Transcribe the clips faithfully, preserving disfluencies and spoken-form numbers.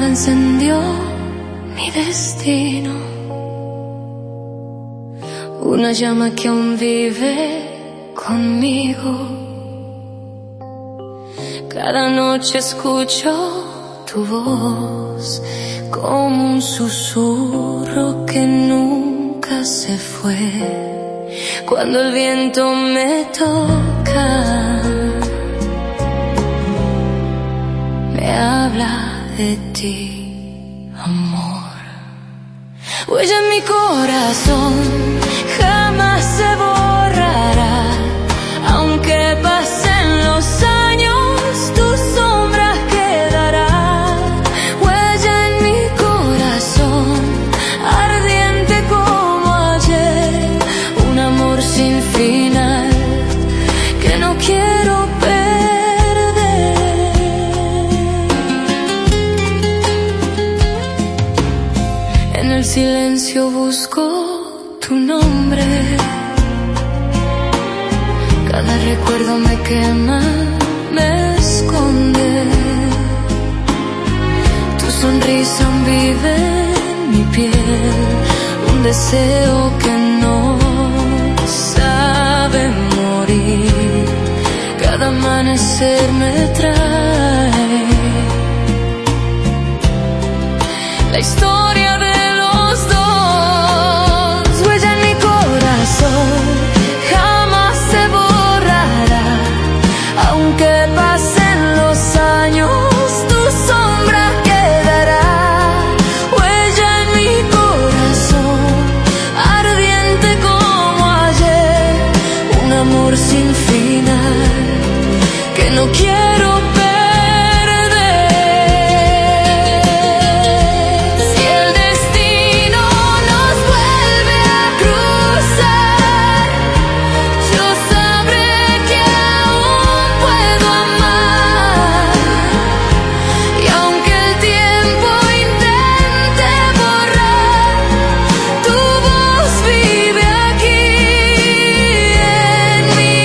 fuego encendió mi destino, una llama que aún vive conmigo. Cada noche escucho tu voz como un susurro que nunca se fue. Cuando el viento me toca, me habla de ti, amor. Huella en mi corazón jamás se borrará, aunque pasen los años, tu sombra quedará. Huella en mi corazón, ardiente como ayer, un amor sin final que no quiero perder. En el silencio busco tu nombre, cada recuerdo me quema, me esconde. Tu sonrisa aún vive en mi piel, un deseo que no sabe morir. Cada amanecer me trae la historia de los dos. Huella en mi corazón jamás se borrará, aunque pasen los años, tu sombra quedará. Huella en mi corazón, ardiente como ayer, un amor sin final que no quiero perder. Si el destino nos vuelve a cruzar, yo sabré que aún puedo amar. Y aunque el tiempo intente borrar, tu voz vive aquí en mi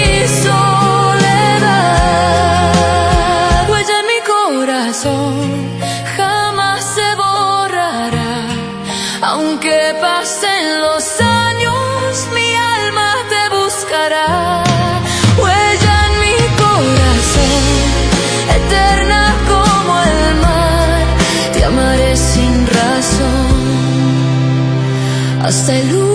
soledad. Huella en mi corazón jamás se borrará, aunque pasen los años, mi alma te buscará. Huella en mi corazón, eterna como el mar, te amaré sin razón hasta el